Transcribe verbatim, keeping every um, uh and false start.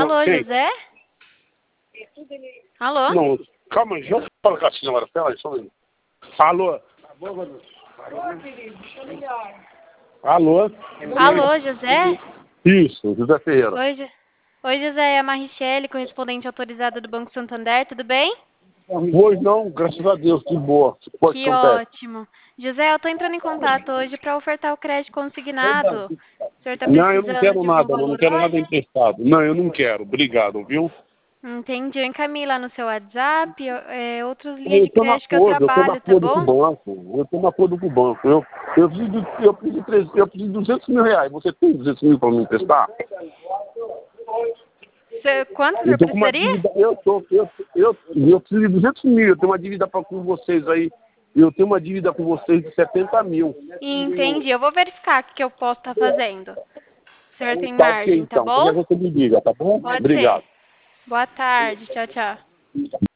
Alô, Quem? José? Alô? Não, calma, deixa eu falar com a senhora. Pera aí, só um minuto. Alô? Alô? Alô, José? Isso, José Ferreira. Oi, Jo- Oi, José, é a Marichele, correspondente autorizada do Banco Santander, tudo bem? Hoje não, graças a Deus, de boa. Pode Que acontece. ótimo. José, eu tô entrando em contato hoje para ofertar o crédito consignado. O senhor tá Não, eu não precisando quero de algum nada, não, não valor quero nada hoje? emprestado. Não, eu não quero, obrigado, viu? Entendi. Eu encaminhei lá no seu WhatsApp é, outros linhas Eu de estou na crédito que eu acordo, eu estou na trabalho, tá acordo com o bom? banco. Eu estou na acordo com o banco. Eu, eu preciso de, eu preciso de, três- eu preciso de duzentos mil reais. Você tem duzentos mil para me emprestar? Cê- Quanto o Eu senhor tô com uma precisaria? dívida, eu, tô, eu, eu, eu preciso de duzentos mil, eu tenho uma dívida pra, com vocês aí, eu tenho uma dívida com vocês de setenta mil. Entendi. Eu vou verificar o que que eu posso estar fazendo. O senhor tem Tá ok margem, tá então, como bom? é que você me liga, tá bom? Pode ser. Obrigado. Boa tarde. Tchau, tchau.